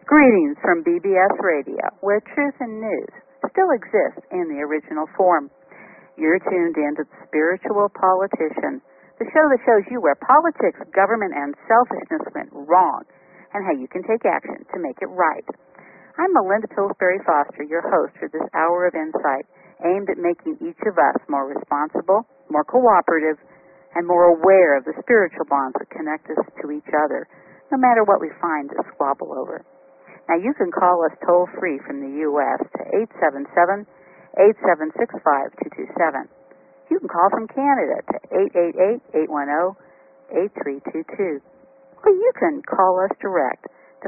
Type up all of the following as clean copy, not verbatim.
Greetings from BBS Radio, where truth and news still exist in the original form. You're tuned in to The Spiritual Politician, the show that shows you where politics, government, and selfishness went wrong, and how you can take action to make it right. I'm Melinda Pillsbury Foster, your host for this hour of insight, aimed at making each of us more responsible, more cooperative, and more aware of the spiritual bonds that connect us to each other, no matter what we find to squabble over. Now, you can call us toll-free from the U.S. to 877-876-5227. You can call from Canada to 888-810-8322. Or you can call us direct to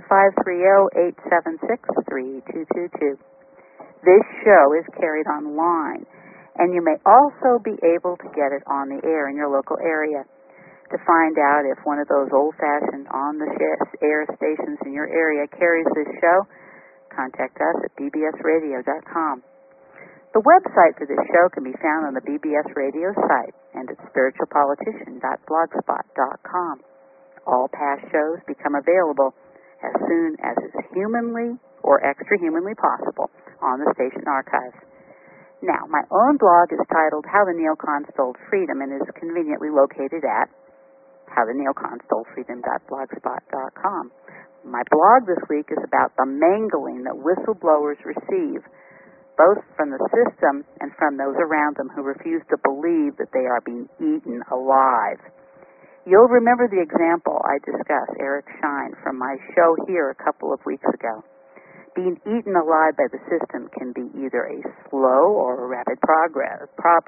530-876-3222. This show is carried online, and you may also be able to get it on the air in your local area. To find out if one of those old-fashioned on-the-air stations in your area carries this show, contact us at bbsradio.com. The website for this show can be found on the BBS Radio site and at spiritualpolitician.blogspot.com. All past shows become available as soon as is humanly or extra-humanly possible on the station archives. Now, my own blog is titled How the Neocons Stole Freedom and is conveniently located at howtheneoconsstolefreedom.blogspot.com. My blog this week is about the mangling that whistleblowers receive, both from the system and from those around them who refuse to believe that they are being eaten alive. You'll remember the example I discussed, Eric Schein, from my show here a couple of weeks ago. Being eaten alive by the system can be either a slow or a rapid process.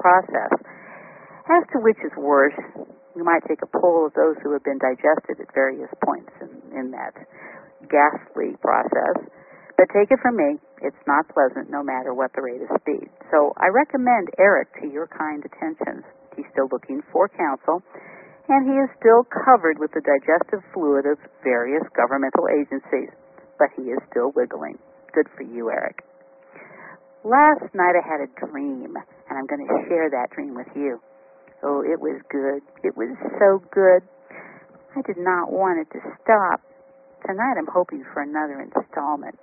As to which is worse, you might take a poll of those who have been digested at various points in that ghastly process. But take it from me, it's not pleasant no matter what the rate of speed. So I recommend Eric to your kind attentions. He's still looking for counsel, and he is still covered with the digestive fluid of various governmental agencies, but he is still wiggling. Good for you, Eric. Last night I had a dream, and I'm going to share that dream with you. Oh, it was good. It was so good. I did not want it to stop. Tonight I'm hoping for another installment.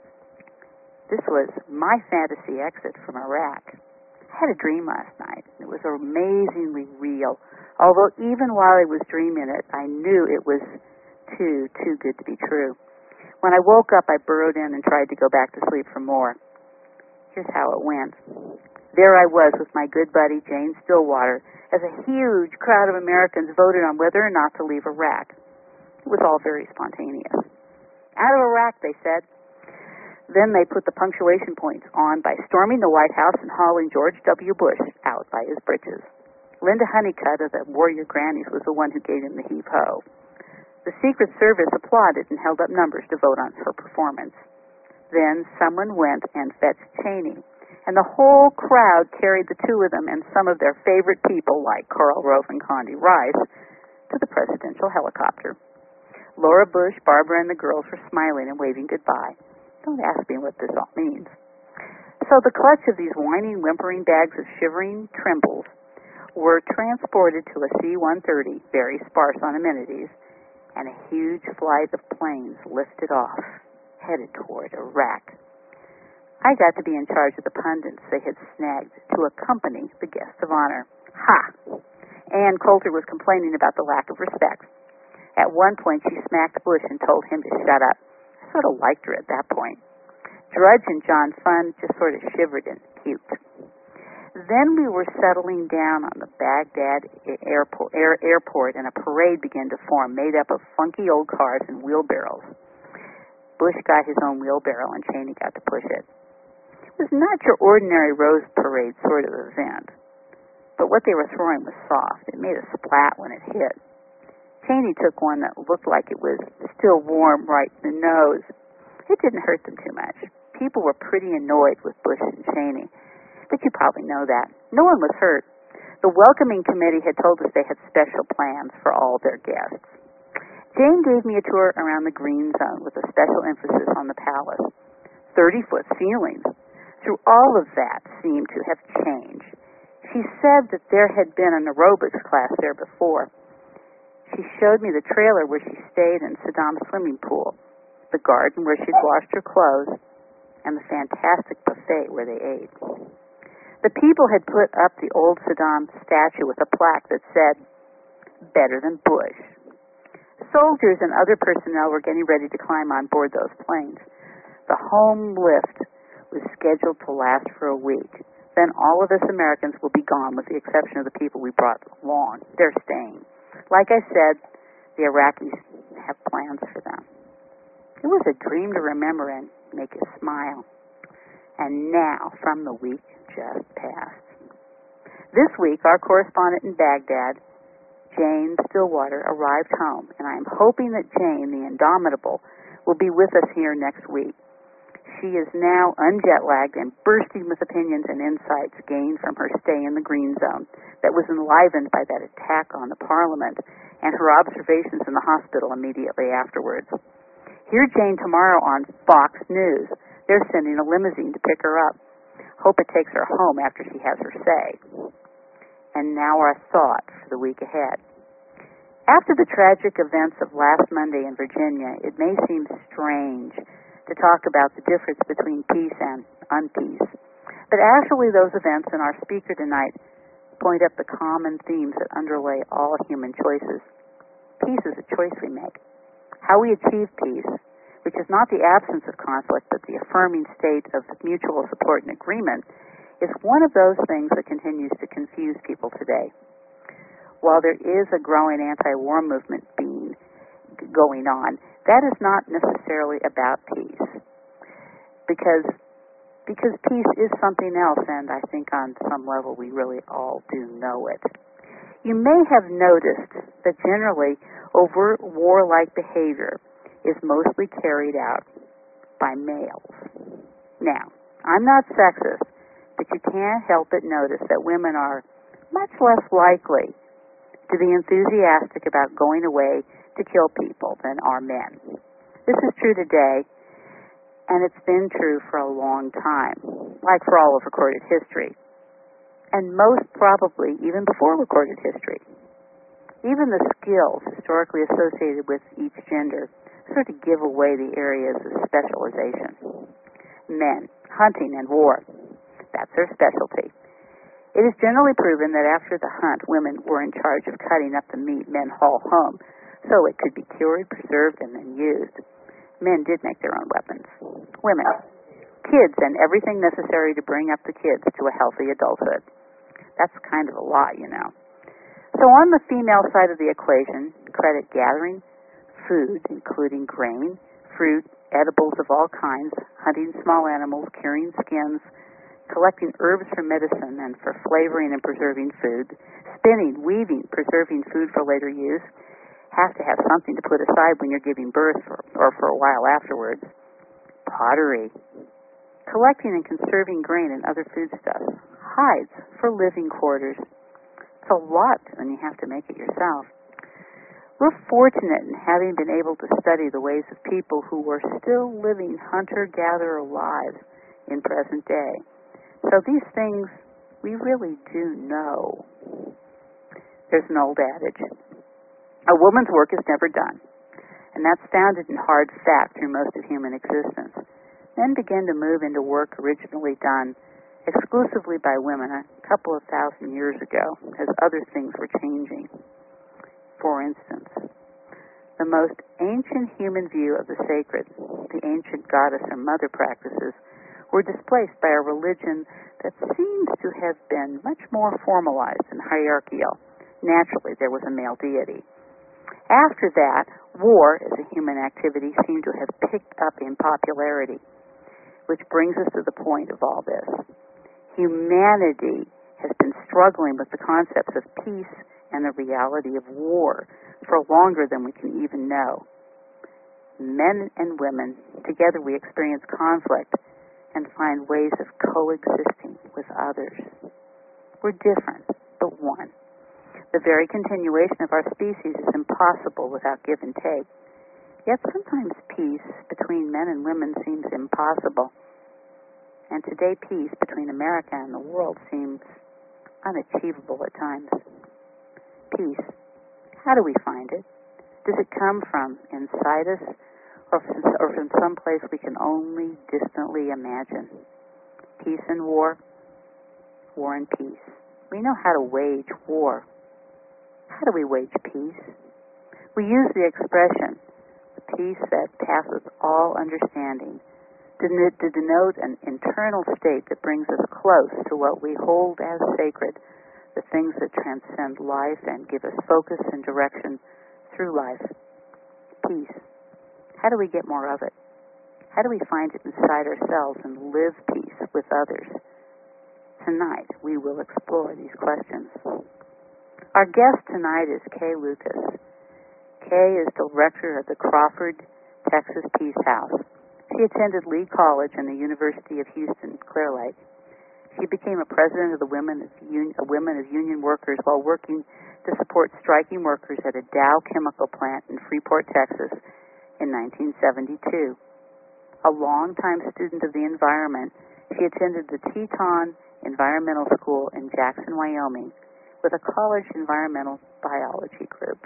This was my fantasy exit from Iraq. I had a dream last night. It was amazingly real. Although even while I was dreaming it, I knew it was too good to be true. When I woke up, I burrowed in and tried to go back to sleep for more. Here's how it went. There I was with my good buddy, Jane Stillwater, as a huge crowd of Americans voted on whether or not to leave Iraq. It was all very spontaneous. Out of Iraq, they said. Then they put the punctuation points on by storming the White House and hauling George W. Bush out by his britches. Linda Honeycutt of the Warrior Grannies was the one who gave him the heave-ho. The Secret Service applauded and held up numbers to vote on her performance. Then someone went and fetched Cheney, and the whole crowd carried the two of them and some of their favorite people, like Karl Rove and Condi Rice, to the presidential helicopter. Laura Bush, Barbara, and the girls were smiling and waving goodbye. Don't ask me what this all means. So the clutch of these whining, whimpering bags of shivering trembles were transported to a C-130, very sparse on amenities, and a huge flight of planes lifted off, headed toward Iraq. I got to be in charge of the pundits they had snagged to accompany the guest of honor. Ha! Ann Coulter was complaining about the lack of respect. At one point, she smacked Bush and told him to shut up. I sort of liked her at that point. Drudge and John Fund just sort of shivered and puked. Then we were settling down on the Baghdad airport, and a parade began to form, made up of funky old cars and wheelbarrows. Bush got his own wheelbarrow, and Cheney got to push it. It was not your ordinary Rose Parade sort of event, but what they were throwing was soft. It made a splat when it hit. Cheney took one that looked like it was still warm right in the nose. It didn't hurt them too much. People were pretty annoyed with Bush and Cheney, but you probably know that. No one was hurt. The welcoming committee had told us they had special plans for all their guests. Jane gave me a tour around the green zone with a special emphasis on the palace. 30-foot ceilings. Through all of that seemed to have changed. She said that there had been an aerobics class there before. She showed me the trailer where she stayed in Saddam's swimming pool. the garden where she'd washed her clothes, and the fantastic buffet where they ate. The people had put up the old Saddam statue with a plaque that said, "Better than Bush." Soldiers and other personnel were getting ready to climb on board those planes. The home lift was scheduled to last for a week. Then all of us Americans will be gone with the exception of the people we brought along. They're staying. Like I said, the Iraqis have plans for them. It was a dream to remember and make you smile. And now, from the week just past. This week, our correspondent in Baghdad, Jane Stillwater, arrived home, and I am hoping that Jane, the indomitable, will be with us here next week. She is now unjet-lagged and bursting with opinions and insights gained from her stay in the Green Zone that was enlivened by that attack on the Parliament and her observations in the hospital immediately afterwards. Hear Jane tomorrow on Fox News. They're sending a limousine to pick her up. Hope it takes her home after she has her say. And now our thought for the week ahead. After the tragic events of last Monday in Virginia, it may seem strange to talk about the difference between peace and unpeace. But actually those events and our speaker tonight point up the common themes that underlay all human choices. Peace is a choice we make. How we achieve peace, which is not the absence of conflict, but the affirming state of mutual support and agreement, is one of those things that continues to confuse people today. While there is a growing anti-war movement going on, that is not necessarily about peace. Because peace is something else, and I think on some level we really all do know it. You may have noticed that generally overt warlike behavior is mostly carried out by males. Now, I'm not sexist, but you can't help but notice that women are much less likely to be enthusiastic about going away to kill people than are men. This is true today, and it's been true for a long time, like for all of recorded history, and most probably even before recorded history. Even the skills historically associated with each gender sort of give away the areas of specialization. Men, hunting and war, that's their specialty. It is generally proven that after the hunt, women were in charge of cutting up the meat men haul home, so it could be cured, preserved, and then used. Men did make their own weapons. Women, kids, and everything necessary to bring up the kids to a healthy adulthood. That's kind of a lot, you know. So on the female side of the equation, credit gathering, food, including grain, fruit, edibles of all kinds, hunting small animals, curing skins, collecting herbs for medicine and for flavoring and preserving food, spinning, weaving, preserving food for later use, have to have something to put aside when you're giving birth or for a while afterwards. Pottery, collecting and conserving grain and other foodstuffs, hides for living quarters. It's a lot when you have to make it yourself. We're fortunate in having been able to study the ways of people who were still living hunter-gatherer lives in present day. So these things we really do know. There's an old adage, a woman's work is never done, and that's founded in hard fact through most of human existence. Men began to move into work originally done exclusively by women a couple of thousand years ago as other things were changing. For instance, the most ancient human view of the sacred, the ancient goddess and mother practices, were displaced by a religion that seems to have been much more formalized and hierarchical. Naturally, there was a male deity. After that, war as a human activity seemed to have picked up in popularity, which brings us to the point of all this. Humanity has been struggling with the concepts of peace and the reality of war for longer than we can even know. Men and women, together we experience conflict and find ways of coexisting with others. We're different, but one. The very continuation of our species is impossible without give and take. Yet sometimes peace between men and women seems impossible. And today peace between America and the world seems unachievable at times. Peace. How do we find it? Does it come from inside us, or from some place we can only distantly imagine. Peace and war, war and peace. We know how to wage war. How do we wage peace? We use the expression, the peace that passes all understanding, to denote an internal state that brings us close to what we hold as sacred, the things that transcend life and give us focus and direction through life. Peace. How do we get more of it? How do we find it inside ourselves and live peace with others? Tonight, we will explore these questions. Our guest tonight is Kay Lucas. Kay is director of the Crawford, Texas Peace House. She attended Lee College and the University of Houston, Clear Lake. She became a president of the Women of Union Workers while working to support striking workers at a Dow chemical plant in Freeport, Texas in 1972. A longtime student of the environment, she attended the Teton Environmental School in Jackson, Wyoming, with a college environmental biology group.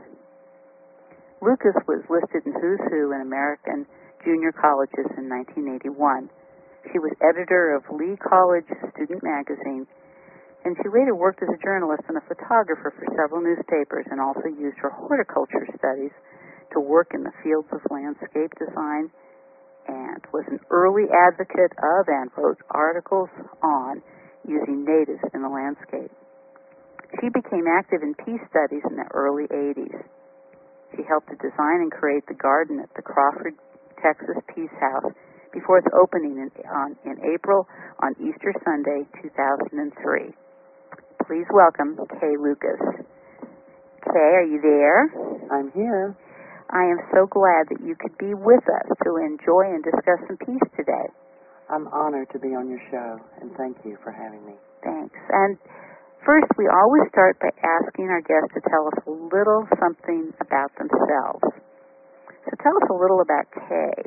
Lucas was listed in Who's Who in American junior colleges in 1981. She was editor of Lee College Student Magazine, and she later worked as a journalist and a photographer for several newspapers, and also used her horticulture studies to work in the fields of landscape design, and was an early advocate of and wrote articles on using natives in the landscape. She became active in peace studies in the early 80s. She helped to design and create the garden at the Crawford, Texas Peace House before its opening in April on Easter Sunday, 2003. Please welcome Kay Lucas. Kay, are you there? I'm here. I am so glad that you could be with us to enjoy and discuss some peace today. I'm honored to be on your show, and thank you for having me. Thanks. And first, we always start by asking our guests to tell us a little something about themselves. So tell us a little about Kay.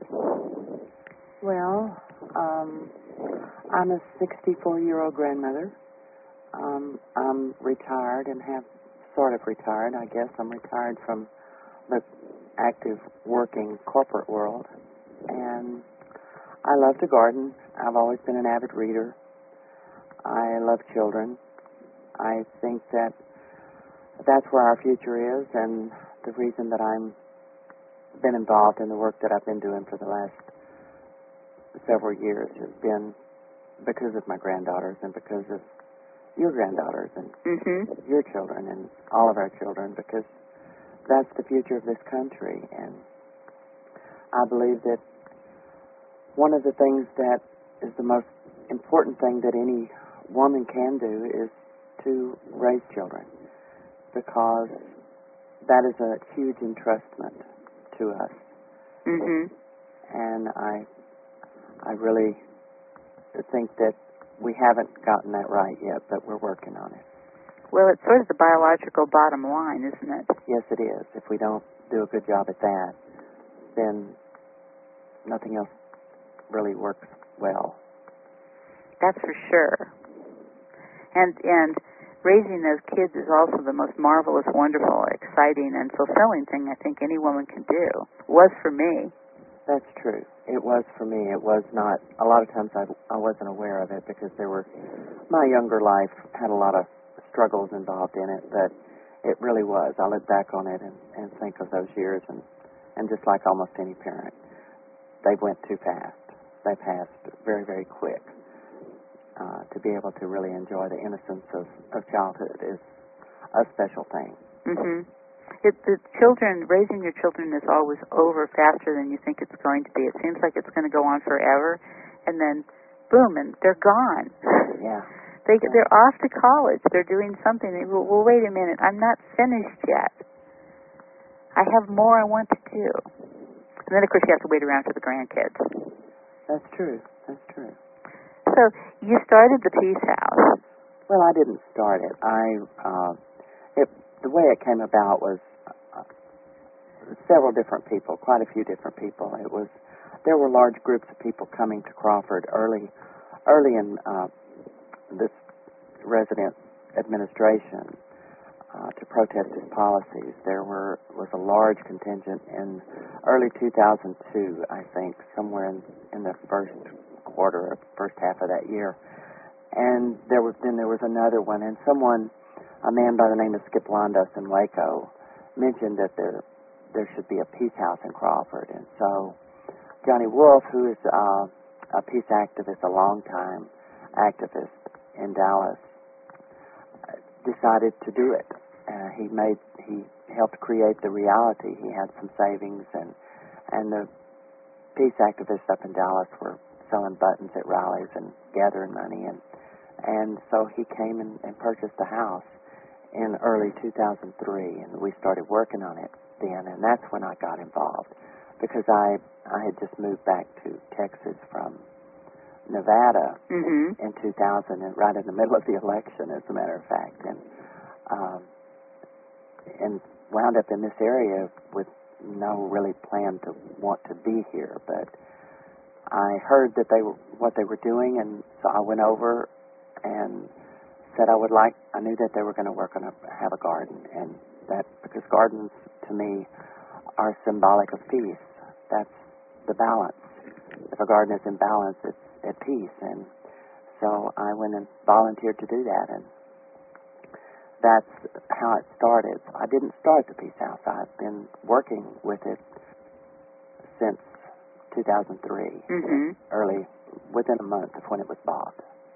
Well, I'm a 64-year-old grandmother. I'm retired and have sort of retired. I guess I'm retired from the active working corporate world. And I love to garden. I've always been an avid reader. I love children. I think that that's where our future is, and the reason that I'm been involved in the work that I've been doing for the last several years has been because of my granddaughters and because of your granddaughters and your children and all of our children, because that's the future of this country. And I believe that one of the things that is the most important thing that any woman can do is to raise children, because that is a huge entrustment to us. And I really think that we haven't gotten that right yet, but we're working on it. Well, it's sort of the biological bottom line, isn't it? Yes, it is. If we don't do a good job at that, then nothing else really works well. That's for sure. And raising those kids is also the most marvelous, wonderful, exciting, and fulfilling thing I think any woman can do. Was for me. That's true. It was for me. It was not. A lot of times I wasn't aware of it because my younger life had a lot of struggles involved in it, but it really was. I look back on it and think of those years, and just like almost any parent, they went too fast. They passed very, very quick. To be able to really enjoy the innocence of childhood is a special thing. Raising your children is always over faster than you think it's going to be. It seems like it's going to go on forever, and then boom, and they're gone. Yeah. They're off to college. They're doing something. Well, wait a minute. I'm not finished yet. I have more I want to do. And then, of course, you have to wait around for the grandkids. That's true. That's true. So you started the Peace House. Well, I didn't start it. The way it came about was several different people, quite a few different people. There were large groups of people coming to Crawford early in this resident administration. to protest his policies. There was a large contingent in early 2002, I think, somewhere in the first quarter or first half of that year. And there was another one, and a man by the name of Skip Londos in Waco, mentioned that there should be a peace house in Crawford. And so Johnny Wolf, who is a peace activist, a longtime activist in Dallas, decided to do it. He helped create the reality. He had some savings, and the peace activists up in Dallas were selling buttons at rallies and gathering money, and so he came and purchased the house in early 2003, and we started working on it then, and that's when I got involved, because I had just moved back to Texas from Nevada in 2000, and right in the middle of the election, as a matter of fact, and wound up in this area with no really plan to want to be here. But I heard that what they were doing, and so I went over and said I knew that they were going to have a garden, and that because gardens to me are symbolic of peace. That's the balance. If a garden is in balance, it's at peace. And so I went and volunteered to do that, and that's how it started. I didn't start the Peace House. I've been working with it since 2003, within a month of when it was bought.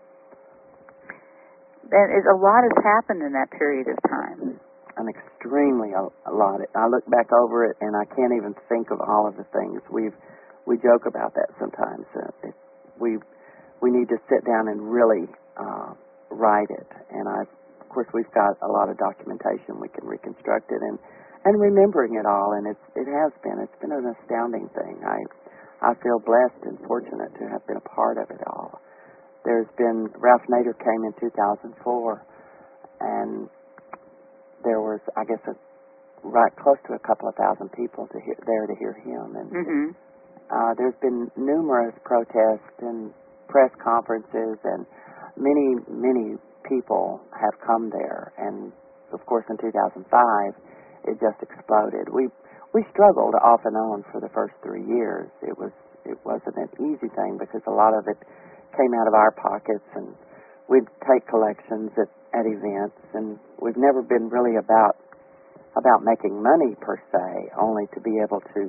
And a lot has happened in that period of time. An extremely a lot. I look back over it, and I can't even think of all of the things. We joke about that sometimes. We need to sit down and really write it. And of course, we've got a lot of documentation. We can reconstruct it and remembering it all. And it's been an astounding thing. I feel blessed and fortunate to have been a part of it all. Ralph Nader came in 2004, and there was, I guess, right close to a couple of thousand people there to hear him. And there's been numerous protests and press conferences, and many, many people have come there. And of course, in 2005, it just exploded. We struggled off and on for the first 3 years. It wasn't an easy thing because a lot of it came out of our pockets, and we'd take collections at events, and we've never been really about making money per se, only to be able to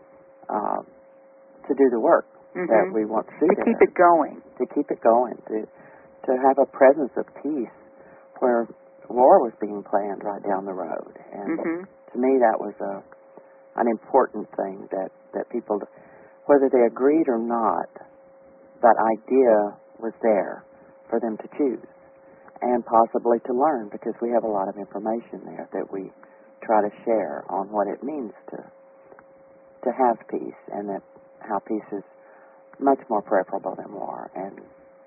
do the work that we want to do. To keep it going. To keep it going. To have a presence of peace where war was being planned right down the road. And to me, that was an important thing that people, whether they agreed or not, that idea was there for them to choose and possibly to learn, because we have a lot of information there that we try to share on what it means to have peace, and that how peace is much more preferable than war, and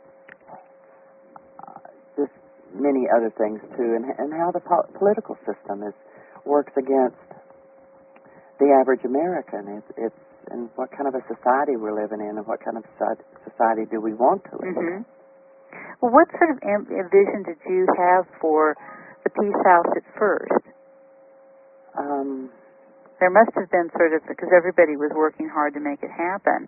just many other things too, and how the political system works against the average American. It's and what kind of a society we're living in, and what kind of society do we want to live in. Well, what sort of vision did you have for the Peace House at first? There must have been sort of, because everybody was working hard to make it happen.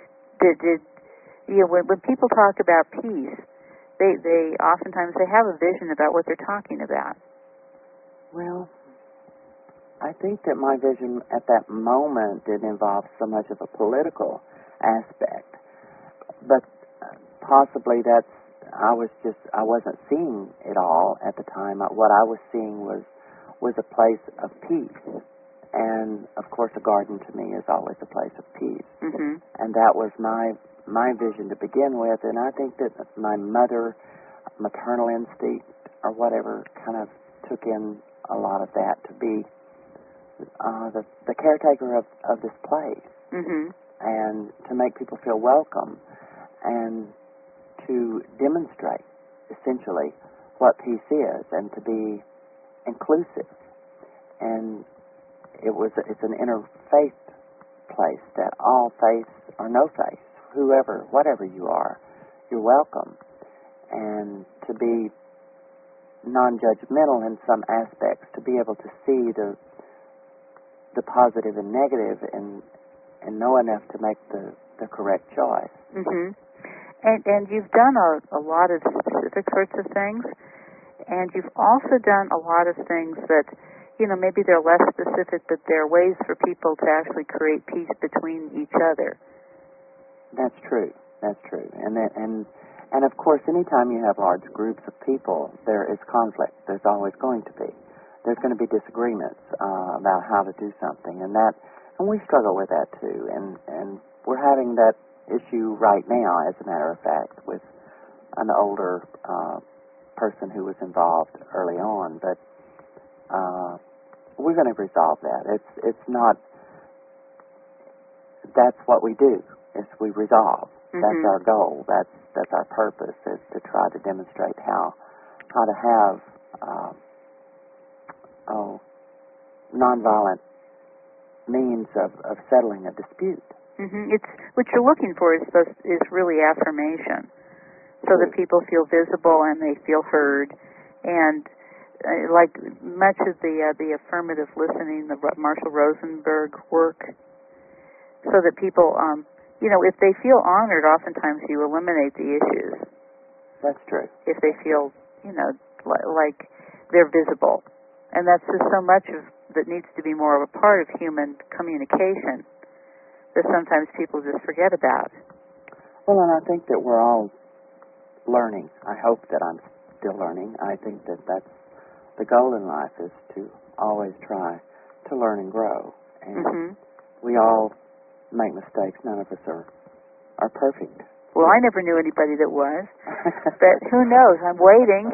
When people talk about peace, they oftentimes have a vision about what they're talking about. Well, I think that my vision at that moment didn't involve so much of a political aspect, but possibly I wasn't seeing it all at the time. What I was seeing was a place of peace, and of course a garden to me is always a place of peace, and that was my vision to begin with. And I think that my maternal instinct or whatever kind of took in a lot of that to be the caretaker of this place, and to make people feel welcome, and to demonstrate essentially what peace is, and to be inclusive. And it's an interfaith place that all faiths or no faith, whatever you are, you're welcome, and to be non-judgmental in some aspects, to be able to see the positive and negative and know enough to make the correct choice. Mhm. And you've done a lot of specific sorts of things, and you've also done a lot of things that, maybe they're less specific, but they're ways for people to actually create peace between each other. That's true. That's true. And of course, anytime you have large groups of people, there is conflict. There's always going to be. There's going to be disagreements about how to do something, and we struggle with that too. And we're having that issue right now, as a matter of fact, with an older person who was involved early on. But we're going to resolve that. It's not. That's what we do. Is we resolve. Mm-hmm. That's our goal. That's our purpose, is to try to demonstrate how to have nonviolent means of settling a dispute. Mm-hmm. It's what you're looking for is really affirmation, so that people feel visible and they feel heard, and like much of the affirmative listening, the Marshall Rosenberg work, so that people, if they feel honored, oftentimes you eliminate the issues. That's true. If they feel, like they're visible, and that's just so much of that needs to be more of a part of human communication that sometimes people just forget about. Well, and I think that we're all learning. I hope that I'm still learning. I think that that's the goal in life, is to always try to learn and grow. And mm-hmm. we all make mistakes. None of us are perfect. Well, I never knew anybody that was, but who knows? I'm waiting.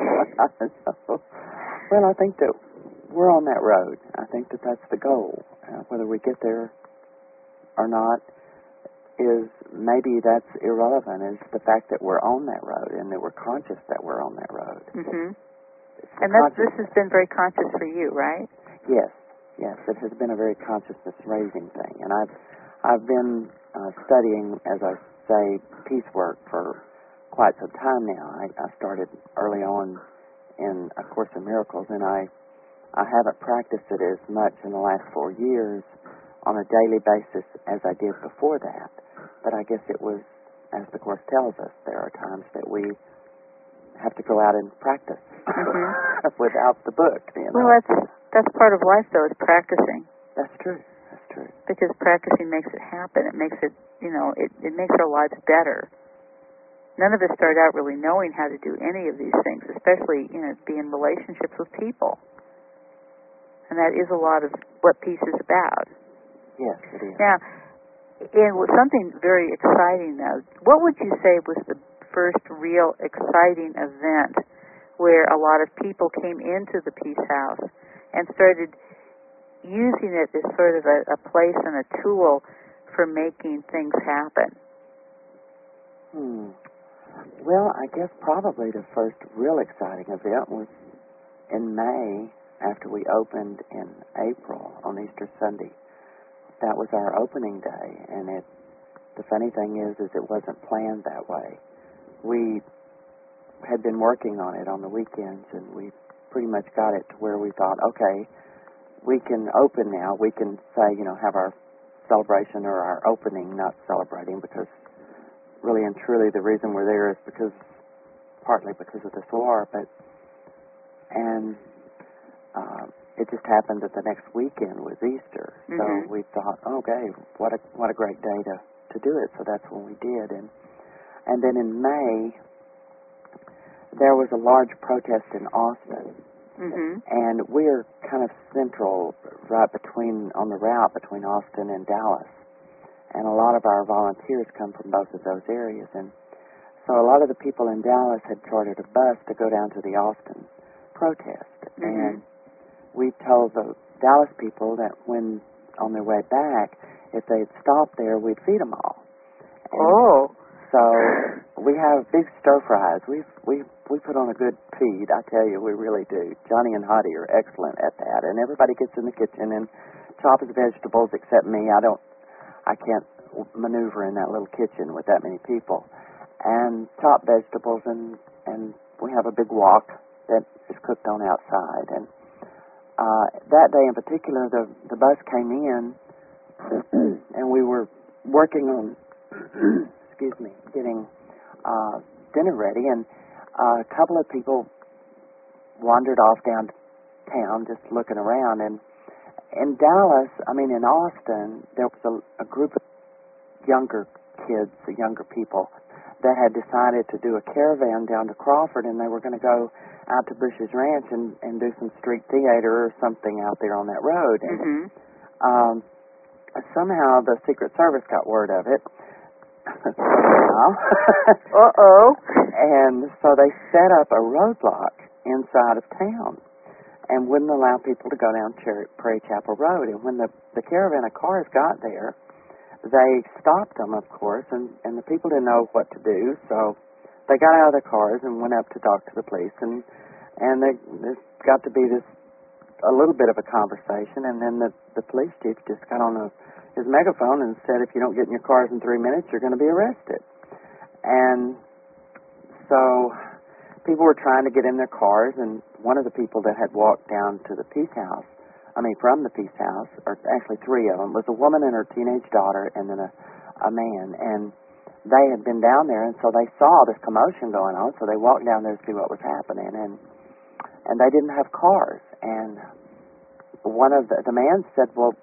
Well, I think that we're on that road. I think that that's the goal. Whether we get there or not is, maybe that's irrelevant. It's the fact that we're on that road and that we're conscious that we're on that road. Mm-hmm. And this has been very conscious for you, right? Yes, it has been a very consciousness-raising thing. And I've been studying, as I say, peace work for quite some time now. I started early on in A Course in Miracles, and I haven't practiced it as much in the last 4 years on a daily basis as I did before that. But I guess it was, as the Course tells us, there are times that we have to go out and practice mm-hmm. without the book. Well, that's part of life, though, is practicing. That's true. That's true. Because practicing makes it happen. It makes it, it makes our lives better. None of us start out really knowing how to do any of these things, especially, be in relationships with people. And that is a lot of what peace is about. Yes, it is. Now, and something very exciting, though, what would you say was the first real exciting event where a lot of people came into the Peace House and started using it as sort of a place and a tool for making things happen? Well, I guess probably the first real exciting event was in May, after we opened in April on Easter Sunday. That was our opening day, and the funny thing is it wasn't planned that way. We had been working on it on the weekends, and we pretty much got it to where we thought, okay, we can open now. We can say, have our celebration or our opening, not celebrating, because really and truly the reason we're there is partly because of this war, and it just happened that the next weekend was Easter. Mm-hmm. So we thought, okay, what a great day to do it. So that's when we did. And then in May, there was a large protest in Austin. Mm-hmm. And we're kind of central, right on the route between Austin and Dallas. And a lot of our volunteers come from both of those areas. And so a lot of the people in Dallas had chartered a bus to go down to the Austin protest. Mm-hmm. And we told the Dallas people that when on their way back, if they'd stop there, we'd feed them all. And so we have big stir fries. We put on a good feed. I tell you, we really do. Johnny and Hottie are excellent at that, and everybody gets in the kitchen and chops vegetables except me. I can't maneuver in that little kitchen with that many people. And chop vegetables, and we have a big wok that is cooked on outside. And that day in particular, the bus came in, and we were working on, excuse me, getting dinner ready, and a couple of people wandered off downtown just looking around. And in Dallas, in Austin, there was a group of younger kids, younger people, that had decided to do a caravan down to Crawford, and they were going to go out to Bush's Ranch and do some street theater or something out there on that road. And somehow the Secret Service got word of it. Uh-oh. And so they set up a roadblock inside of town and wouldn't allow people to go down Prairie Chapel Road. And when the caravan of cars got there, they stopped them, of course, and the people didn't know what to do, so they got out of their cars and went up to talk to the police, and there got to be a little bit of a conversation, and then the police chief just got on his megaphone and said, if you don't get in your cars in 3 minutes, you're going to be arrested. And so people were trying to get in their cars, and one of the people that had walked down to the Peace House, from the Peace House, or actually three of them, was a woman and her teenage daughter, and then a man. And they had been down there, and so they saw this commotion going on, so they walked down there to see what was happening, and they didn't have cars. And one of the man said, well,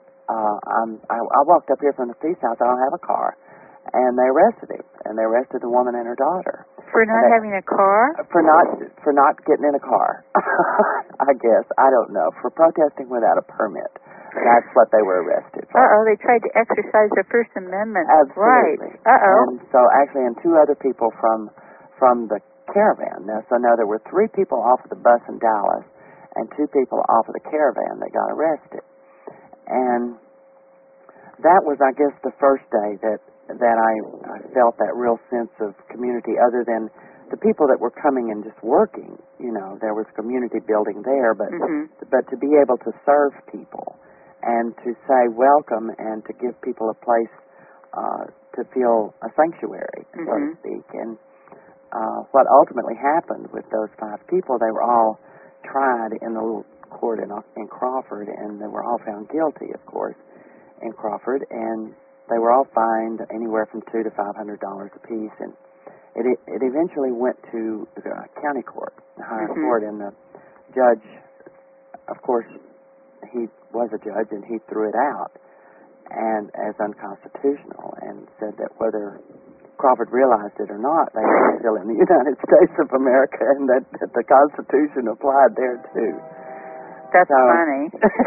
I walked up here from the Peace House, I don't have a car. And they arrested him, and they arrested the woman and her daughter. For not having a car? For not getting in a car, I guess. I don't know. For protesting without a permit. That's what they were arrested for. Uh-oh, they tried to exercise their First Amendment. Absolutely. Right. Uh-oh. And so actually, and two other people from the caravan. Now, there were three people off of the bus in Dallas and two people off of the caravan that got arrested. And that was, I guess, the first day that I felt that real sense of community, other than the people that were coming and just working. There was community building there, but to be able to serve people and to say welcome and to give people a place to feel a sanctuary, so to speak. And what ultimately happened with those 5 people, they were all tried in the little court in Crawford, and they were all found guilty, of course, in Crawford, and they were all fined anywhere from $200 to $500 apiece, and it eventually went to the county court, the higher court, and the judge, of course, he was a judge, and he threw it out and as unconstitutional, and said that whether Crawford realized it or not, they were still in the United States of America, and that the Constitution applied there too. That's funny.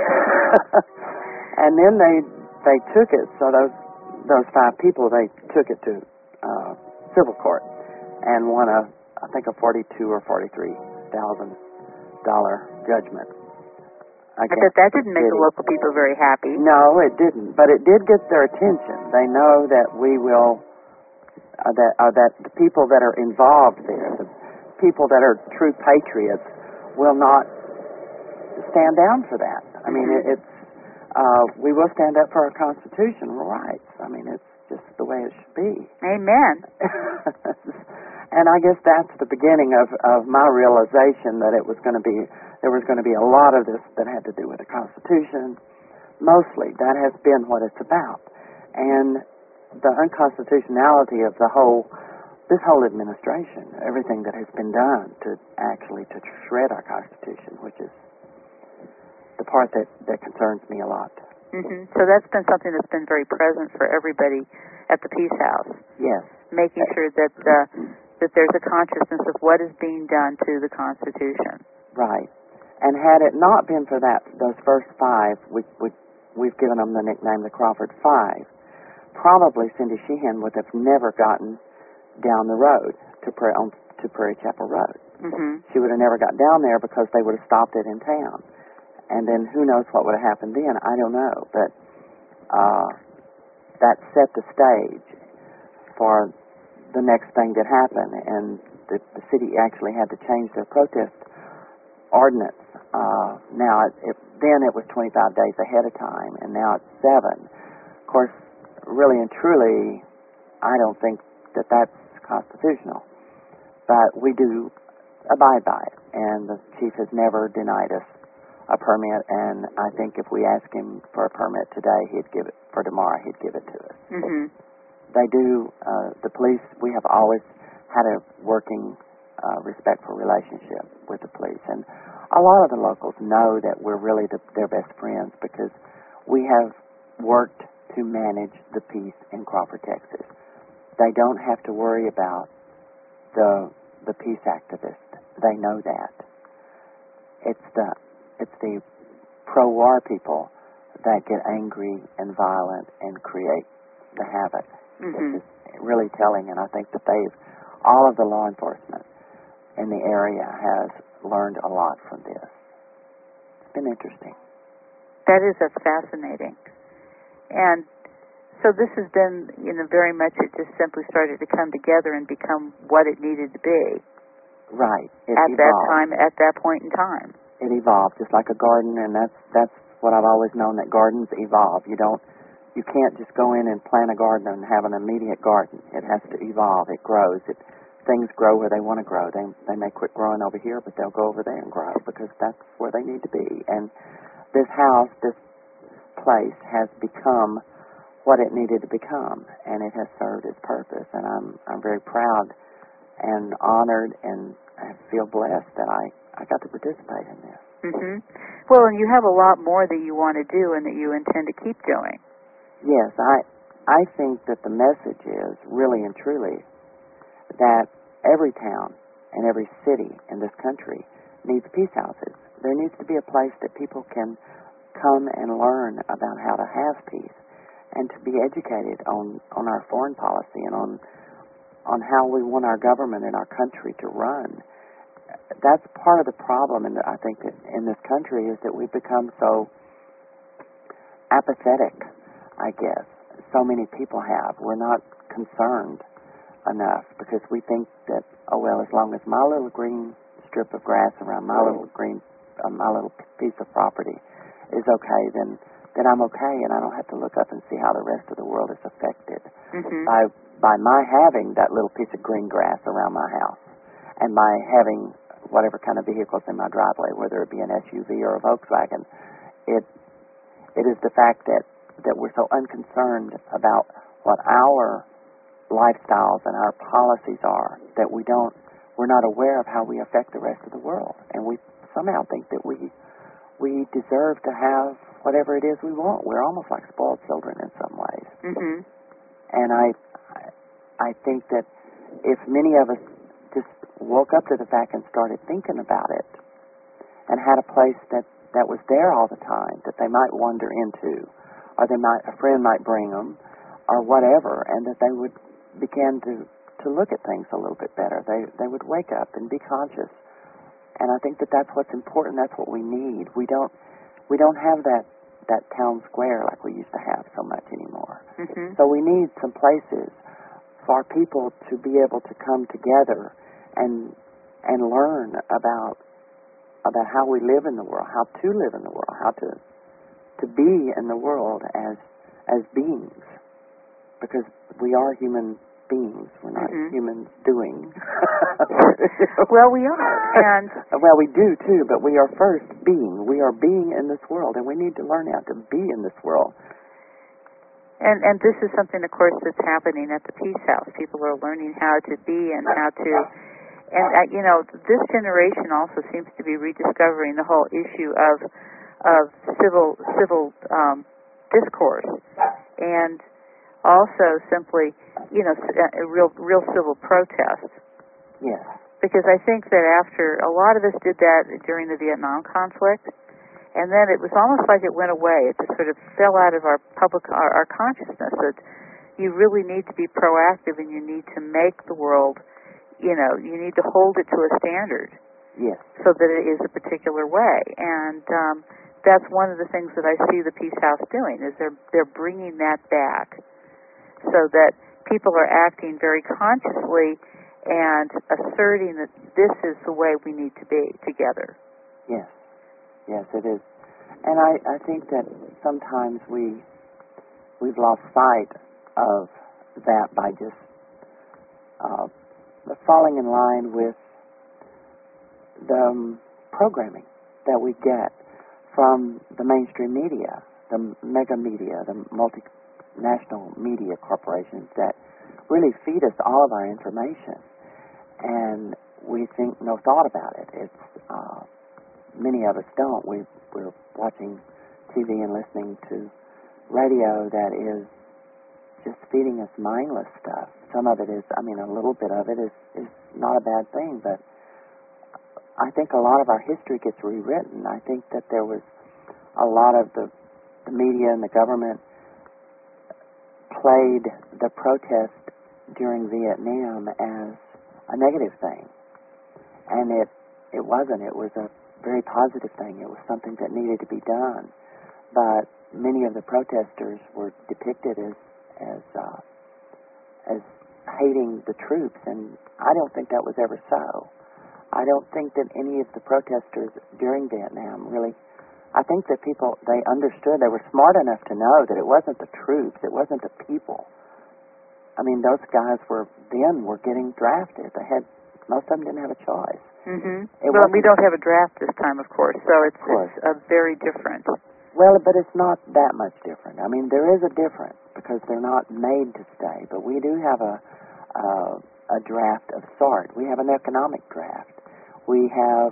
And then they took it, so those 5 people, they took it to civil court and won I think a $42,000 or $43,000 judgment. I bet that didn't make the local people very happy. No, it didn't, but it did get their attention. They know that we will, that the people that are involved there, the people that are true patriots, will not stand down for that. It's we will stand up for our constitutional rights. It's just the way it should be. Amen. And I guess that's the beginning of my realization that there was going to be a lot of this that had to do with the Constitution. Mostly, that has been what it's about. And the unconstitutionality of this whole administration, everything that has been done to shred our Constitution, which is the part that concerns me a lot. So that's been something that's been very present for everybody at the Peace House. Yes. Making sure that there's a consciousness of what is being done to the Constitution. Right. And had it not been for those first 5, we've given them the nickname the Crawford 5, probably Cindy Sheehan would have never gotten down the road to Prairie Chapel Road. She would have never got down there because they would have stopped it in town. And then who knows what would have happened then? I don't know. But that set the stage for the next thing that happened. And the city actually had to change their protest ordinance. Now, then it was 25 days ahead of time, and now it's 7. Of course, really and truly, I don't think that that's constitutional. But we do abide by it. And the chief has never denied us a permit, and I think if we ask him for a permit today, he'd give it, for tomorrow, he'd give it to us. Mhm. They do, the police, we have always had a working, respectful relationship with the police, and a lot of the locals know that we're really their best friends because we have worked to manage the peace in Crawford, Texas. They don't have to worry about the peace activists. They know that. It's the pro-war people that get angry and violent and create the havoc. Mhm. Which is really telling, and I think that all of the law enforcement in the area has learned a lot from this. It's been interesting. That's fascinating. And so this has been, very much it just simply started to come together and become what it needed to be. Right. It at evolved. that time, at that point in time. It evolved just like a garden, and that's what I've always known, that gardens evolve. You can't just go in and plant a garden and have an immediate garden. It has to evolve. It grows. Things grow where they want to grow. They may quit growing over here, but they'll go over there and grow because that's where they need to be. And this house, this place has become what it needed to become, and it has served its purpose. And I'm very proud and honored, and I feel blessed that I got to participate in this. Mhm. Well, and you have a lot more that you want to do and that you intend to keep doing. Yes, I think that the message is really and truly that every town and every city in this country needs peace houses. There needs to be a place that people can come and learn about how to have peace and to be educated on our foreign policy and on how we want our government and our country to run. That's part of the problem, and I think that in this country is that we've become so apathetic, I guess. So many people have. We're not concerned enough because we think that, oh well, as long as my little green strip of grass around my little piece of property is okay, then I'm okay, and I don't have to look up and see how the rest of the world is affected by my having that little piece of green grass around my house, and by having whatever kind of vehicles in my driveway, whether it be an SUV or a Volkswagen. It is the fact that we're so unconcerned about what our lifestyles and our policies are that we're not aware of how we affect the rest of the world, and we somehow think that we deserve to have whatever it is we want. We're almost like spoiled children in some ways. Mhm. And I think that if many of us just woke up to the fact and started thinking about it and had a place that was there all the time that they might wander into, or a friend might bring them, or whatever, and that they would begin to look at things a little bit better. They would wake up and be conscious. And I think that that's what's important. That's what we need. We don't have that town square like we used to have so much anymore. Mhm. So we need some places for people to be able to come together and learn about how we live in the world, how to live in the world, how to be in the world as beings, because we are human beings. We're not humans doing. Well, we are, and well, we do too, but we are first being. We are being in this world, and we need to learn how to be in this world. And this is something, of course, that's happening at the Peace House. People are learning how to be and how to, and this generation also seems to be rediscovering the whole issue of civil discourse, and also simply, a real civil protest. Yes. Because I think that after a lot of us did that during the Vietnam conflict, and then it was almost like it went away. It just sort of fell out of our consciousness that you really need to be proactive and you need to make the world, you need to hold it to a standard. Yes. So that it is a particular way. And that's one of the things that I see the Peace House doing, is they're bringing that back so that people are acting very consciously and asserting that this is the way we need to be together. Yes. Yes, it is. And I think that sometimes we've lost sight of that by just falling in line with the programming that we get from the mainstream media, the mega media, the multinational media corporations that really feed us all of our information, and we think no thought about it. It's many of us don't. We're watching TV and listening to radio that is just feeding us mindless stuff. Some of it is, a little bit of it is not a bad thing, but I think a lot of our history gets rewritten. I think that there was a lot of the media and the government played the protest during Vietnam as a negative thing. And it wasn't. It was a very positive thing. It was something that needed to be done. But many of the protesters were depicted as hating the troops, and I don't think that was ever so. I don't think that any of the protesters during Vietnam really, I think that people, they understood, they were smart enough to know that it wasn't the troops, it wasn't the people. Those guys were getting drafted. Most of them didn't have a choice. Mm-hmm. Well, we don't have a draft this time, of course, so it's a very different. Well, but it's not that much different. There is a difference because they're not made to stay, but we do have a draft of sort. We have an economic draft. We have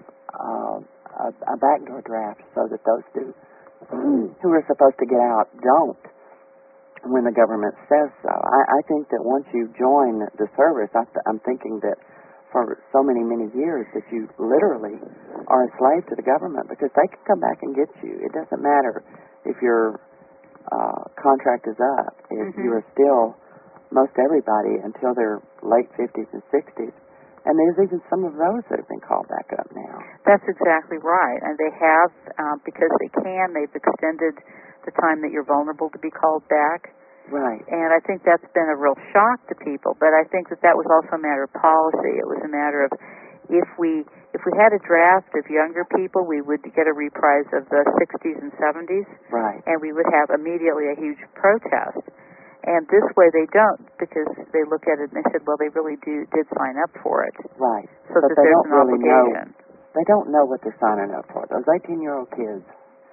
a backdoor draft so that those who are supposed to get out don't when the government says so. I think that once you join the service, I'm thinking that for so many years that you literally are a slave to the government because they can come back and get you. It doesn't matter if your contract is up. If you are still, most everybody, until their late 50s and 60s, and there's even some of those that have been called back up now. That's exactly right. And they have, because they've extended the time that you're vulnerable to be called back. Right. And I think that's been a real shock to people. But I think that was also a matter of policy. It was a matter of if we had a draft of younger people, we would get a reprise of the 60s and 70s. Right. And we would have immediately a huge protest. And this way they don't, because they look at it and they said, well, they really did sign up for it. Right. So but that there's an really obligation. They don't know what they're signing up for. Those 18-year-old kids,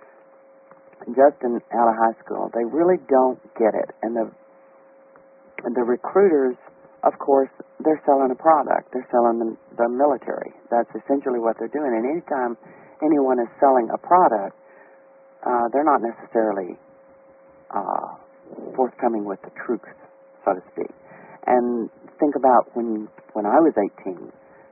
just out of high school, they really don't get it. And the recruiters, of course, they're selling a product. They're selling the military. That's essentially what they're doing. And anytime anyone is selling a product, they're not necessarily forthcoming with the truth, so to speak. And think about when I was 18,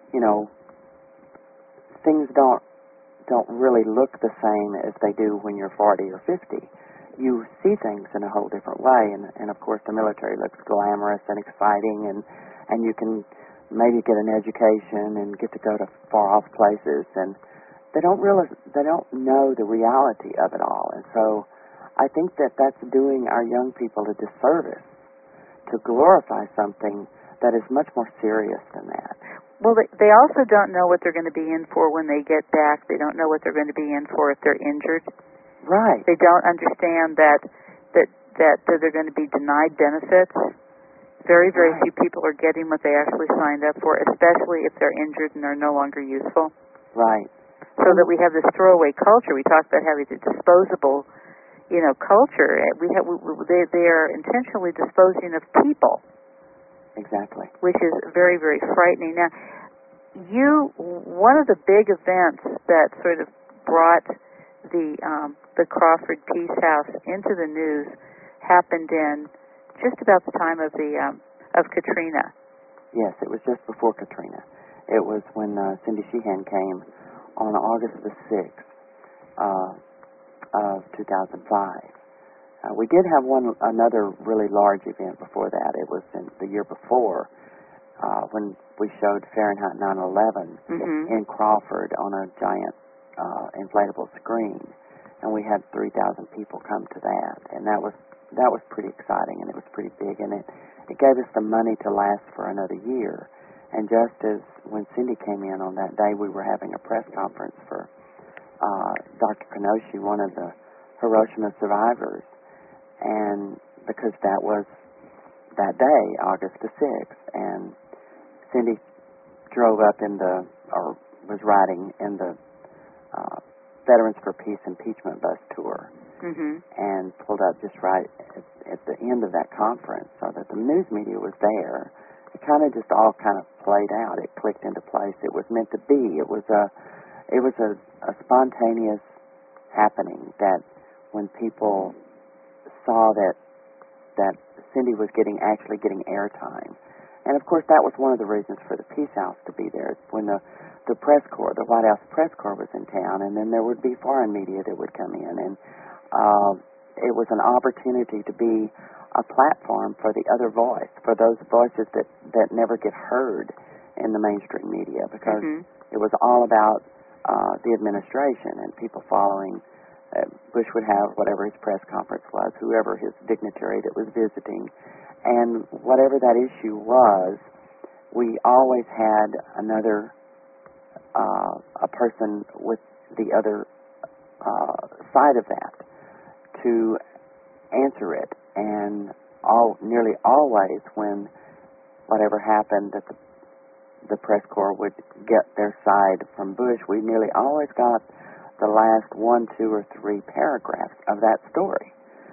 things don't really look the same as they do when you're 40 or 50. You see things in a whole different way, and of course the military looks glamorous and exciting, and you can maybe get an education and get to go to far off places, and they don't know the reality of it all. And so I think that that's doing our young people a disservice to glorify something that is much more serious than that. Well, they also don't know what they're going to be in for when they get back. They don't know what they're going to be in for if they're injured. Right. They don't understand that they're going to be denied benefits. Very few people are getting what they actually signed up for, especially if they're injured and are no longer useful. Right. So that we have this throwaway culture. We talked about having the disposable, culture. They are intentionally disposing of people. Exactly. Which is very, very frightening. Now, one of the big events that sort of brought the Crawford Peace House into the news happened in just about the time of Katrina. Yes, it was just before Katrina. It was when Cindy Sheehan came on August the 6th of 2005. We did have another really large event before that. It was in the year before when we showed Fahrenheit 9/11 in Crawford on a giant inflatable screen, and we had 3,000 people come to that, and that was pretty exciting, and it was pretty big, and it gave us the money to last for another year. And just as when Cindy came in on that day, we were having a press conference for Dr. Kenoshi, one of the Hiroshima survivors. And because that was that day, August the 6th, and Cindy drove up was riding in the Veterans for Peace impeachment bus tour, and pulled up just right at the end of that conference, so that the news media was there. It kind of just all kind of played out. It clicked into place. It was meant to be. It was a spontaneous happening that when people saw that Cindy was actually getting airtime. And of course that was one of the reasons for the Peace House to be there. When the press corps, the White House press corps was in town, and then there would be foreign media that would come in, and it was an opportunity to be a platform for the other voice, for those voices that never get heard in the mainstream media, because it was all about the administration and people following. Bush would have whatever his press conference was, whoever his dignitary that was visiting, and whatever that issue was, we always had another a person with the other side of that to answer it. And nearly always when whatever happened that the press corps would get their side from Bush, we nearly always got the last 1, 2, or 3 paragraphs of that story.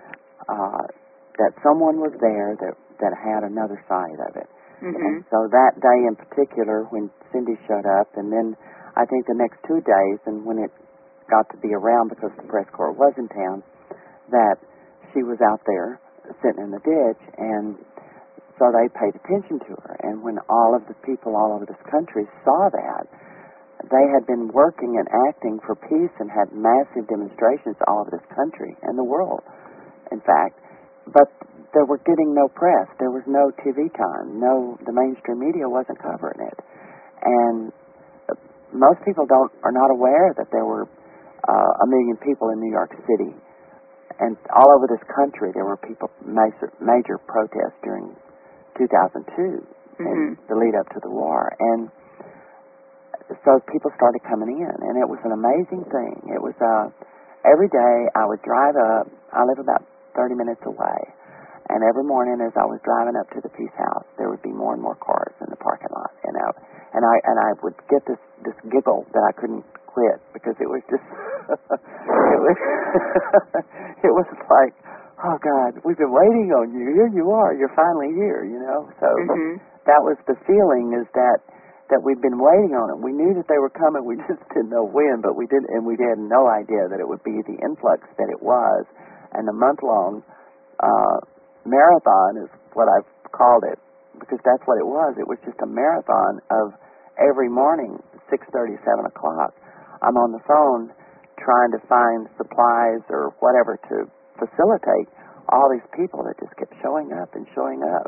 That someone was there that had another side of it. And so that day in particular, when Cindy showed up, and then I think the next 2 days, and when it got to be around because the press corps was in town, that she was out there sitting in the ditch, and so they paid attention to her. And when all of the people all over this country saw that, they had been working and acting for peace and had massive demonstrations all over this country and the world, in fact, but they were getting no press. There was no TV time. The mainstream media wasn't covering it. And most people are not aware that there were 1 million people in New York City. And all over this country, there were major protests during 2002, in the lead up to the war. And so people started coming in, and it was an amazing thing. It was every day I would drive up. I live about 30 minutes away, and every morning as I was driving up to the Peace House, there would be more and more cars in the parking lot, and I would get this giggle that I couldn't quit, because it was just it was like, oh God, we've been waiting on you. Here you are. You're finally here. So that was the feeling, is that we'd been waiting on it. We knew that they were coming. We just didn't know when, but we didn't, and we had no idea that it would be the influx that it was. And the month-long marathon is what I've called it, because that's what it was. It was just a marathon of every morning, 6:30, 7 o'clock. I'm on the phone trying to find supplies or whatever to facilitate all these people that just kept showing up and showing up.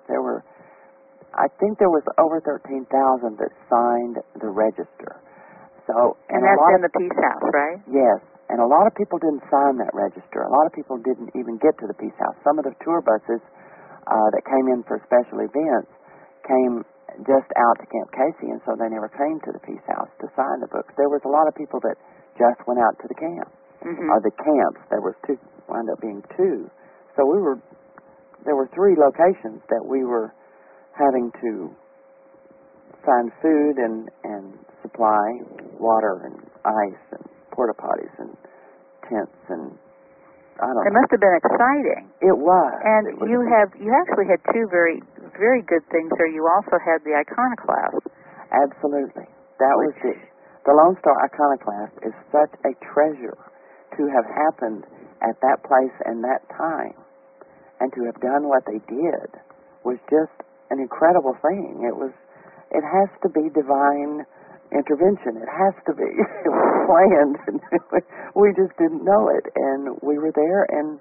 I think there was over 13,000 that signed the register. So, and that's in the Peace House, right? Yes, and a lot of people didn't sign that register. A lot of people didn't even get to the Peace House. Some of the tour buses that came in for special events came just out to Camp Casey, and so they never came to the Peace House to sign the books. There was a lot of people that just went out to the camp, or the camps. There was wound up being 2. So there were 3 locations that we were having to find food and supply water and ice and porta potties and tents, and I don't know. It must have been exciting. It was. And you actually had 2 very, very good things there. You also had the iconoclast. Absolutely. That was it. The Lone Star Iconoclast is such a treasure to have happened at that place and that time, and to have done what they did was just an incredible thing. It has to be divine intervention. It has to be. It was planned, and we just didn't know it, and we were there, and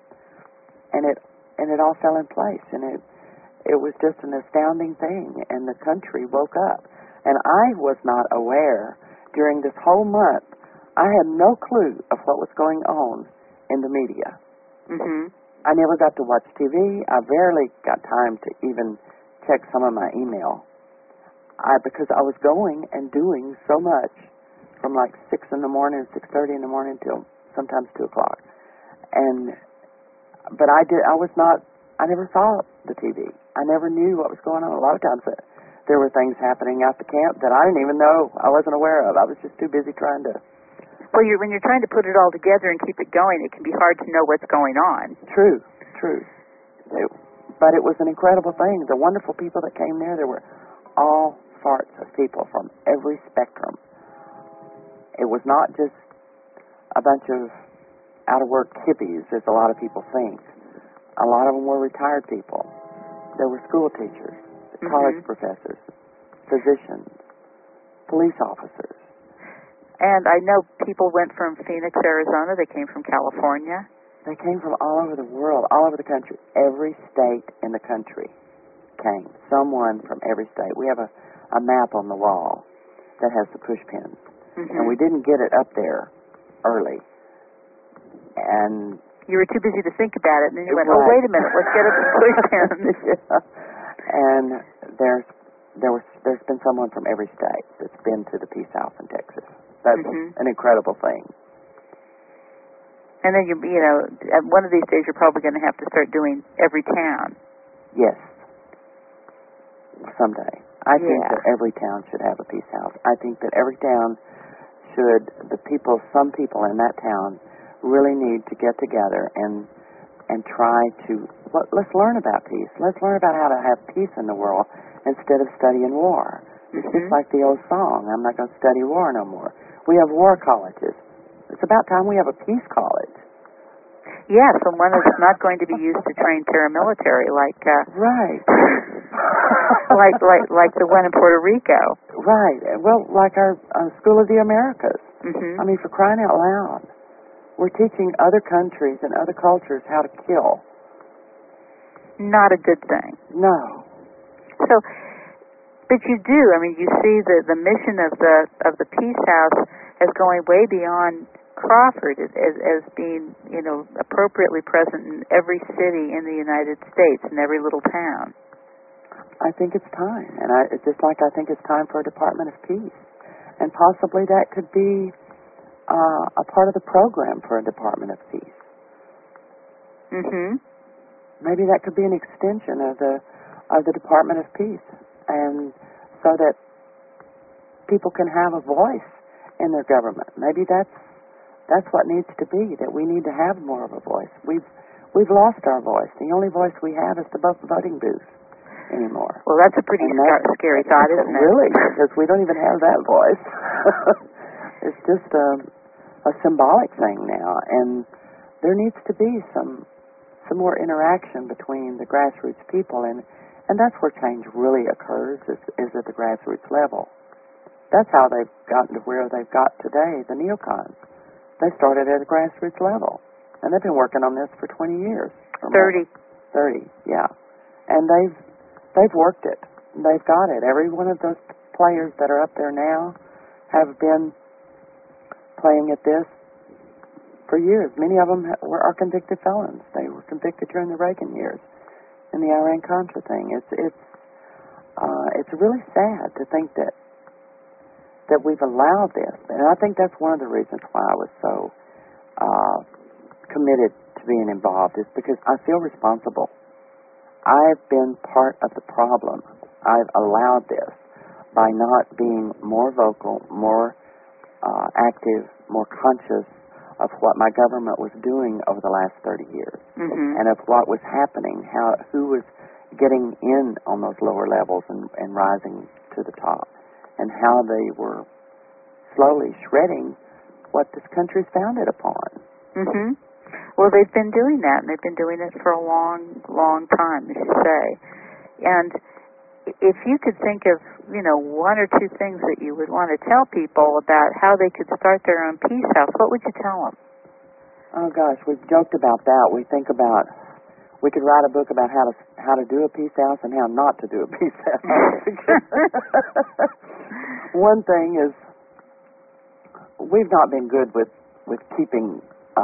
it all fell in place, and it was just an astounding thing, and the country woke up. And I was not aware during this whole month. I had no clue of what was going on in the media. I never got to watch TV. I barely got time to even check some of my email, because I was going and doing so much from like 6 in the morning, 6:30 in the morning till sometimes 2 o'clock. But I never saw the TV. I never knew what was going on. A lot of times there were things happening at the camp that I didn't even know, I wasn't aware of. I was just too busy trying to... Well, when you're trying to put it all together and keep it going, it can be hard to know what's going on. True. But it was an incredible thing. The wonderful people that came there were all sorts of people from every spectrum. It was not just a bunch of out-of-work hippies, as a lot of people think. A lot of them were retired people. There were school teachers, college professors, physicians, police officers. And I know people went from Phoenix, Arizona. They came from California. They came from all over the world, all over the country. Every state in the country came. Someone from every state. We have a map on the wall that has the push pins. And we didn't get it up there early. And you were too busy to think about it, and then you went, oh, wait a minute, let's get up the push pins. And there's been someone from every state that's been to the Peace House in Texas. That's an incredible thing. And then, one of these days you're probably going to have to start doing every town. Yes. Someday. I think that every town should have a Peace House. I think that every town some people in that town really need to get together and try to, let's learn about peace. Let's learn about how to have peace in the world instead of studying war. It's just like the old song, I'm not going to study war no more. We have war colleges. It's about time we have a peace college. Yes, and one that's not going to be used to train paramilitary like right. like the one in Puerto Rico. Right. Well, like our School of the Americas. I mean, for crying out loud. We're teaching other countries and other cultures how to kill. Not a good thing. No. So, but you do. I mean, you see the mission of the Peace House as going way beyond Crawford as being, appropriately present in every city in the United States, in every little town. I think it's time, and it's just like I think it's time for a Department of Peace, and possibly that could be a part of the program for a Department of Peace. Maybe that could be an extension of the Department of Peace, and so that people can have a voice in their government. Maybe that's what needs to be, that we need to have more of a voice. We've lost our voice. The only voice we have is the voting booth anymore. Well, that's a pretty scary thought, isn't it? Really, because we don't even have that voice. It's just a symbolic thing now, and there needs to be some more interaction between the grassroots people, and that's where change really occurs, is at the grassroots level. That's how they've gotten to where they've got today, the neocons. They started at a grassroots level, and they've been working on this for 20 years. 30. 30, yeah. And they've worked it. They've got it. Every one of those players that are up there now have been playing at this for years. Many of them are convicted felons. They were convicted during the Reagan years in the Iran-Contra thing. It's really sad to think that we've allowed this. And I think that's one of the reasons why I was so committed to being involved, is because I feel responsible. I've been part of the problem. I've allowed this by not being more vocal, more active, more conscious of what my government was doing over the last 30 years and of what was happening, who was getting in on those lower levels and rising to the top, and how they were slowly shredding what this country's founded upon. Well, they've been doing that, and they've been doing it for a long, long time, as you say. And if you could think of, one or two things that you would want to tell people about how they could start their own peace house, what would you tell them? Oh gosh, we've joked about that. We could write a book about how to do a peace house and how not to do a peace house. One thing is, we've not been good with keeping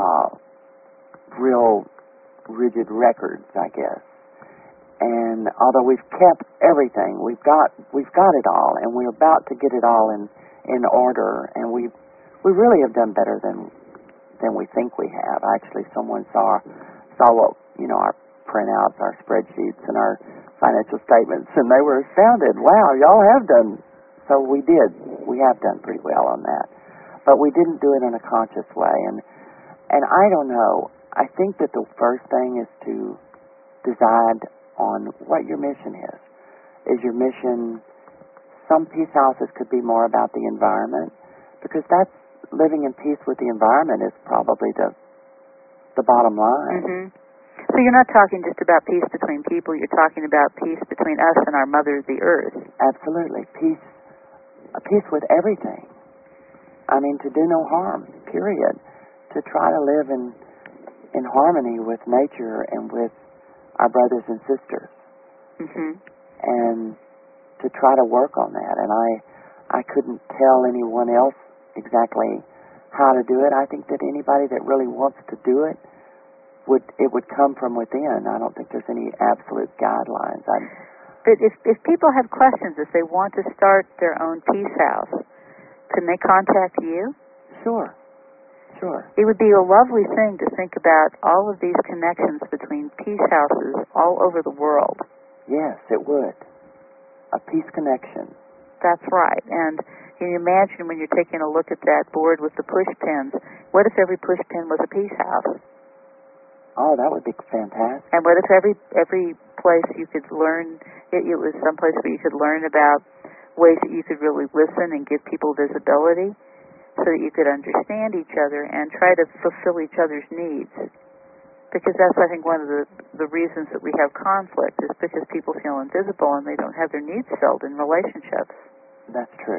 real rigid records, I guess. And although we've kept everything, we've got it all, and we're about to get it all in order, and we really have done better than we think we have. Actually, someone saw what our printouts, our spreadsheets, and our financial statements, and they were astounded. Wow, y'all have done. So we did. We have done pretty well on that. But we didn't do it in a conscious way. And I don't know. I think that the first thing is to decide on what your mission is. Is your mission, some peace houses could be more about the environment, because that's living in peace with the environment is probably the bottom line. Mm-hmm. So you're not talking just about peace between people, you're talking about peace between us and our Mother, the Earth. Absolutely. Peace with everything. I mean, to do no harm, period. To try to live in harmony with nature and with our brothers and sisters. Mm-hmm. And to try to work on that. And I couldn't tell anyone else exactly how to do it. I think that anybody that really wants to do it, would come from within. I don't think there's any absolute guidelines. But if people have questions, if they want to start their own peace house, can they contact you? Sure. It would be a lovely thing to think about all of these connections between peace houses all over the world. Yes, it would. A peace connection. That's right. And can you imagine when you're taking a look at that board with the push pins, what if every push pin was a peace house? Oh, that would be fantastic. And what if every place you could learn, it was some place where you could learn about ways that you could really listen and give people visibility so that you could understand each other and try to fulfill each other's needs. Because that's, I think, one of the reasons that we have conflict is because people feel invisible and they don't have their needs filled in relationships. That's true.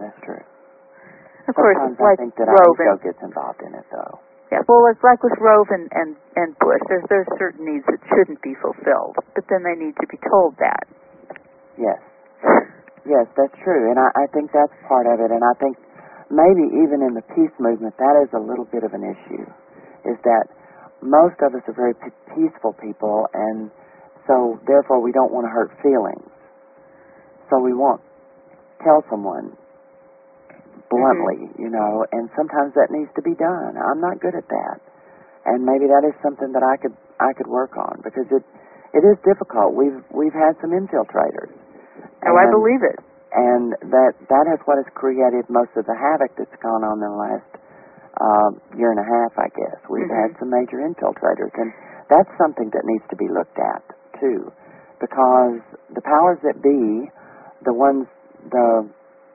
Of course, sometimes like I think that Rove our ego gets involved in it, though. Yeah, well, it's like with Rove and Bush. There's certain needs that shouldn't be fulfilled, but then they need to be told that. Yes, that's true, and I think that's part of it. And I think maybe even in the peace movement, that is a little bit of an issue. Is that most of us are very peaceful people, and so therefore we don't want to hurt feelings. So we won't tell someone bluntly, and sometimes that needs to be done. I'm not good at that, and maybe that is something that I could work on, because it is difficult. We've had some infiltrators. Oh, I believe it. And that is what has created most of the havoc that's gone on in the last year and a half, I guess. We've had some major infiltrators, and that's something that needs to be looked at too, because the powers that be, the ones, the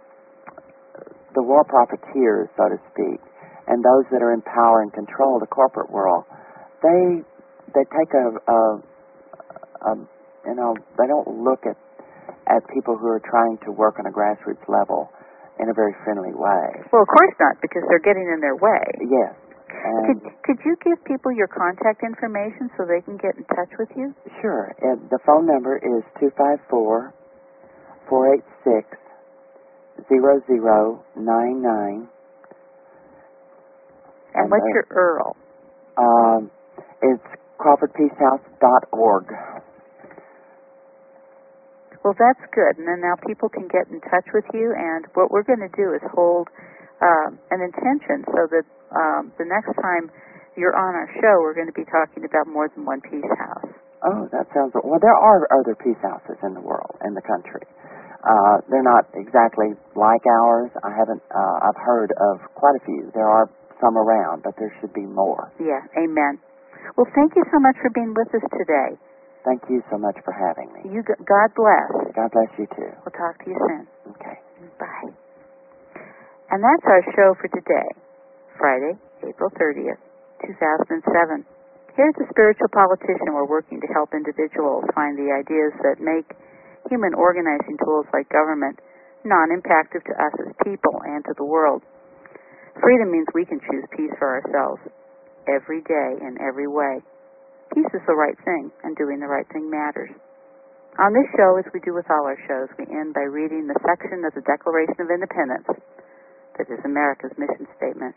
war profiteers, so to speak, and those that are in power and control the corporate world, they take they don't look at people who are trying to work on a grassroots level in a very friendly way. Well, of course not, because they're getting in their way. Yes. Could you give people your contact information so they can get in touch with you? Sure. The phone number is 254-486-0099. And what's your URL? It's CrawfordPeaceHouse.org. Well, that's good. And then now people can get in touch with you. And what we're going to do is hold an intention so that the next time you're on our show, we're going to be talking about more than one peace house. Oh, that sounds... Well, there are other peace houses in the world, in the country. They're not exactly like ours. I've heard of quite a few. There are some around, but there should be more. Yeah, amen. Well, thank you so much for being with us today. Thank you so much for having me. God bless. God bless you too. We'll talk to you soon. Okay. Bye. And that's our show for today, Friday, April 30th, 2007. Here at The Spiritual Politician, we're working to help individuals find the ideas that make human organizing tools like government non-impactive to us as people and to the world. Freedom means we can choose peace for ourselves every day in every way. Peace is the right thing, and doing the right thing matters. On this show, as we do with all our shows, we end by reading the section of the Declaration of Independence that is America's mission statement.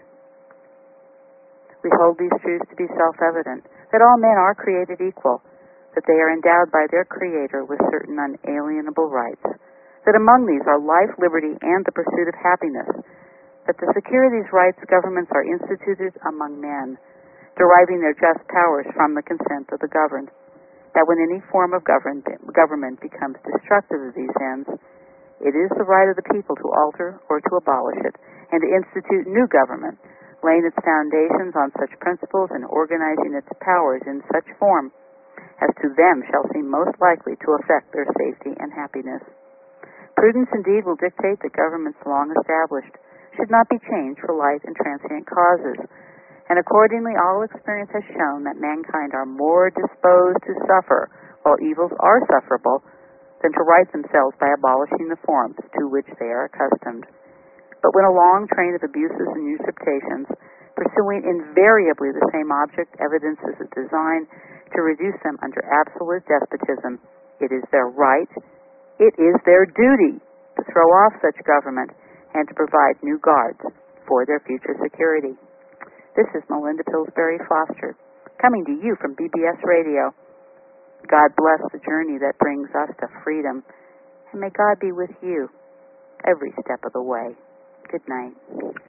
We hold these truths to be self-evident, that all men are created equal, that they are endowed by their Creator with certain unalienable rights, that among these are life, liberty, and the pursuit of happiness, that to secure these rights, governments are instituted among men, deriving their just powers from the consent of the governed, that when any form of government becomes destructive of these ends, it is the right of the people to alter or to abolish it, and to institute new government, laying its foundations on such principles and organizing its powers in such form as to them shall seem most likely to affect their safety and happiness. Prudence indeed will dictate that governments long established should not be changed for light and transient causes, and accordingly all experience has shown that mankind are more disposed to suffer while evils are sufferable than to right themselves by abolishing the forms to which they are accustomed. But when a long train of abuses and usurpations, pursuing invariably the same object, evidences a design to reduce them under absolute despotism, it is their right, it is their duty to throw off such government and to provide new guards for their future security. This is Melinda Pillsbury Foster, coming to you from BBS Radio. God bless the journey that brings us to freedom, and may God be with you every step of the way. Good night.